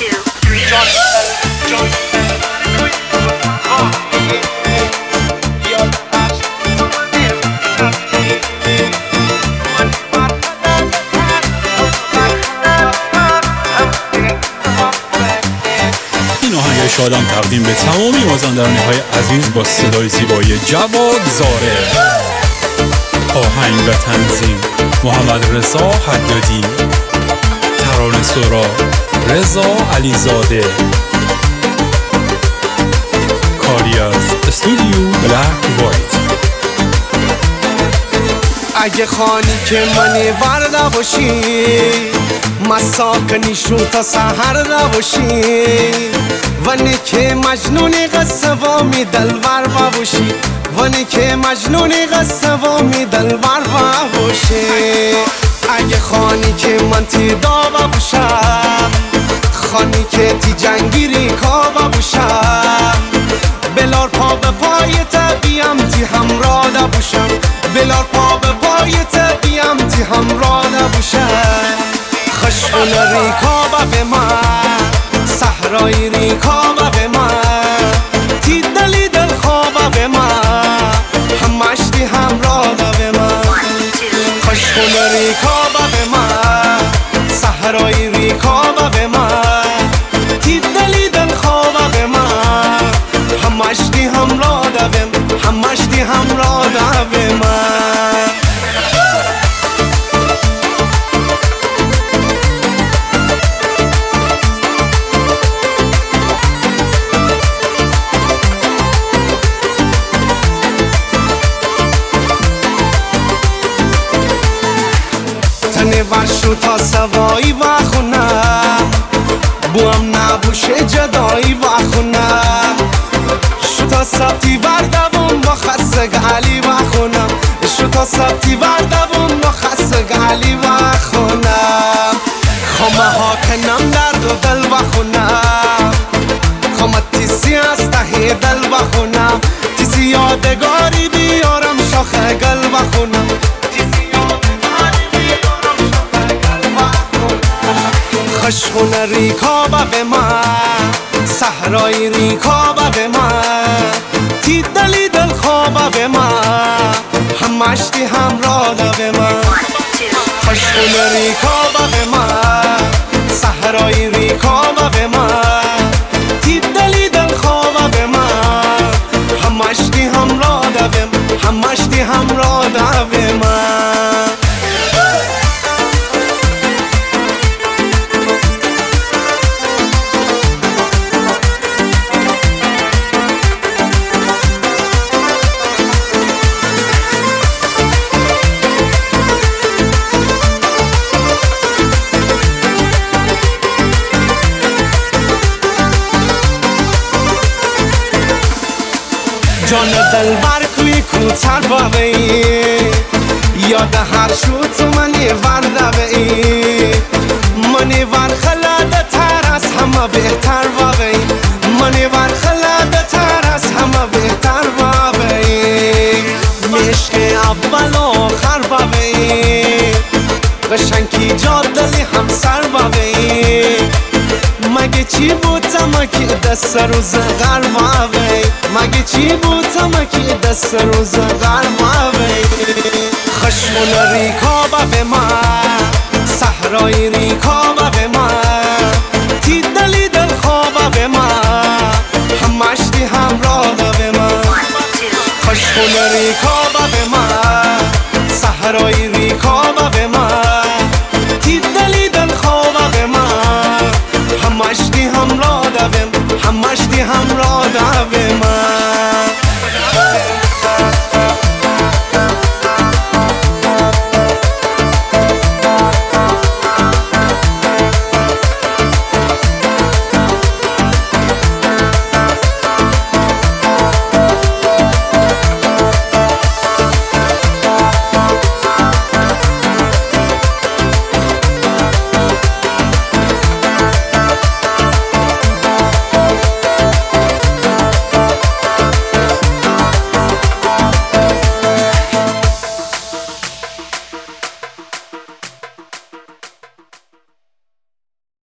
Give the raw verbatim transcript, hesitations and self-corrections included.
two, three. این آهنگ شادان تقدیم به تمامی مازندرانی‌های عزیز با صدای زیبای جواد زاره. آهنگ و تنظیم محمد رضا حدادی. ترانه سرا رضا علیزاده. کاری از استودیو بلک وایت. اگه خانی که منی ورده باشی، مساکنی شو تا سحر نباشی، ونی که مجنونی قصه و می دلبر باشی، ونی که مجنونی قصه و می دلبر باشی. اگه خانی که من تی داوا باشم، خانی که تی جنگیری کابا باشم، بلار پا به پایت بیم تی همراه باشم، بلار پا به پایت بیم تی همراه باشم. خشکل ریکا به من، صحرای ریکا به من، تی دلی دل خواب به من، همش تی همراه به من. خشکل ریکا به من، صحرای ریکا به من، تی دلی دل خواب به من، همش تی همراه به من، همش تی همراه به من. تنه ورشو تا سوایی و خونم، بوام نبوشه جدایی و خونم، شو تا سبتی بردوم با خستگ علی و خونم، شو تا سبتی بردوم با خستگ علی و خونم. خامه ها کنم درد و دل و خونم، خامه تیسی از ته دل و خونم، تیسی یادگاری بیارم شاخ گل و خونم، خشخون ریکا به من، صحرای ریکا به من، تی دلی دل خواب به من، همش تی همراه به من. خشخون ریکا به من، صحرای ریکا به من، تی دلی دل خواب به من، همش تی همراه به من، همش تی همراه به من. جان دل بر کوی کوتر باوی، یاد هر شو تو منی ورده بی، منی ور خلاده تر از همه بهتر باوی، منی ور خلاده تر از همه بهتر باوی. مشک اول و آخر باوی، قشنگی جا دلی همسر باوی، مگه چی بود تمه که دست روز غرباوی، مگه چی بود تمه که دست روز غرباوی. خشمون ریکا به من، صحرای ریکا به من،